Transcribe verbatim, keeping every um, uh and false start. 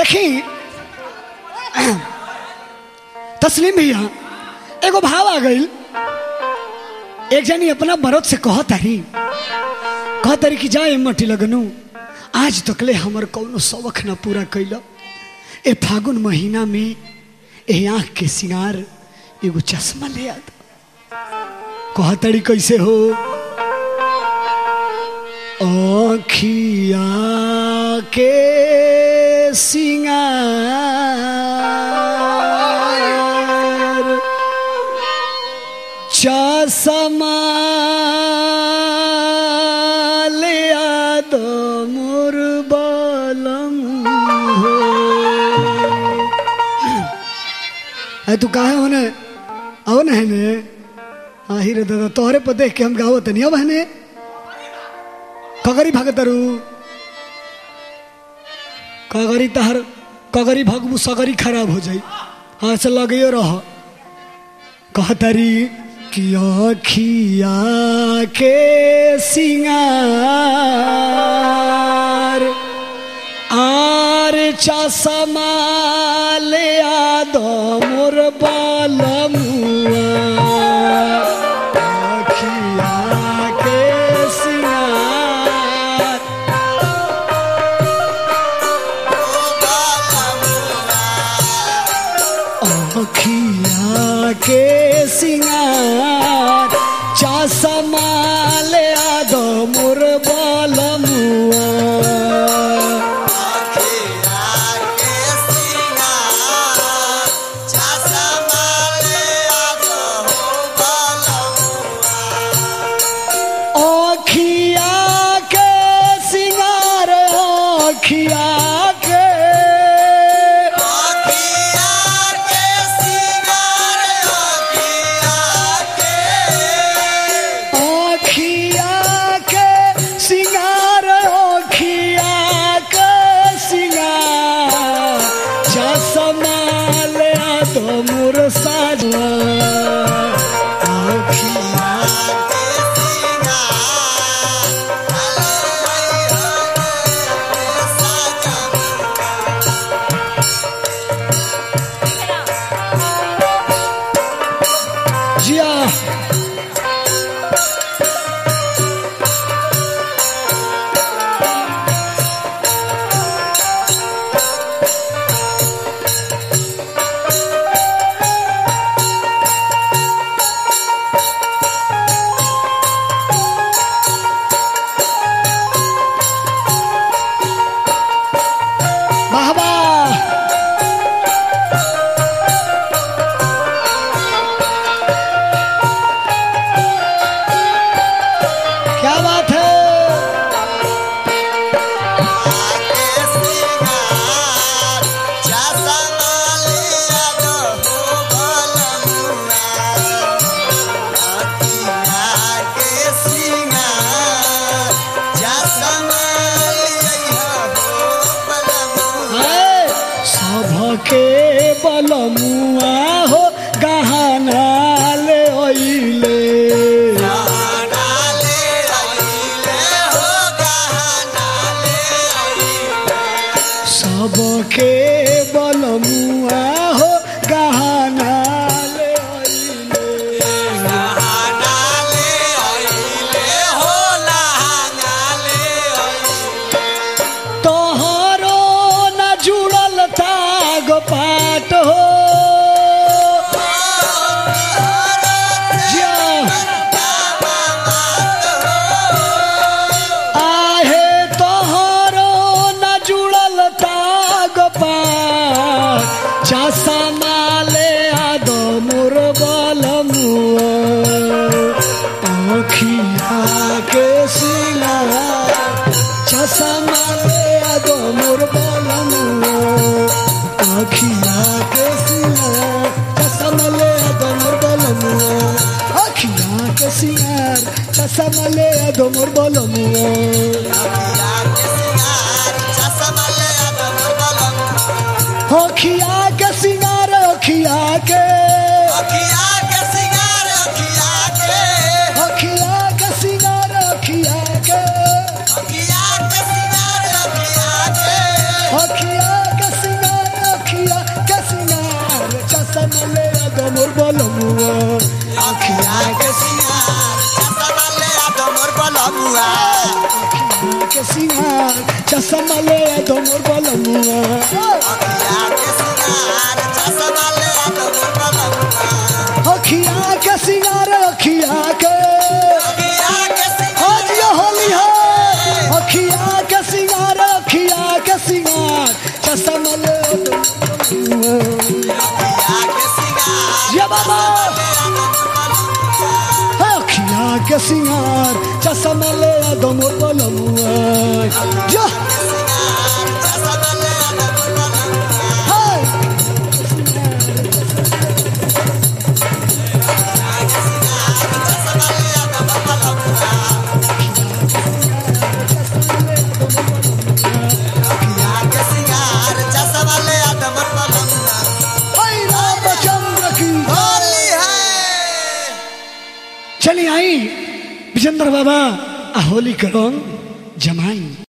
देखी तस्लीम भैया एगो भाव आ गई। एक जनी अपना मरद से कह तारी कह तारी कि जाए मटी लगनू आज तकले हमर कौनो शौक ना पूरा कैल। ए फागुन महीना में ए आँख के सिंगार एगो चश्मा ले आ। कह तारी कैसे हो आँखिया के सिंगार चश्मा ले आ दो मोर बलम हो। तू कहा होने आओ न है आही रे दादा तोहरे पर देख के हम गावत नहीं अब है कगरी भागतरू कगरी तहर कगरी भगबू सगरी खराब हो जाई। हाँ से लगे रह कहतरी कि आँखिया के सिंगार आर चश्मा ले आ दो मोर बलमुआ। आँखिया के सिंगार चश्मा ले आ दो मोर बलमुआ। Samale adomor balamu, Okhia ke singar, okhia ke, okhia ke singar, okhia ke, okhia ke singar, okhia ke, okhia ke singar, okhia ke, okhia ke singar. के सिंगार चश्मा ले दो मोर बलमुआ अखिया के सिंगार अखिया के होली है अखिया के सिंगार अखिया के सिंगार चश्मा ले बाबा अखिया के सिंगार चश्मा ले दो मोर बलमुआ जो चलिए आई विजेंद्र बाबा होली का रंग जमाई।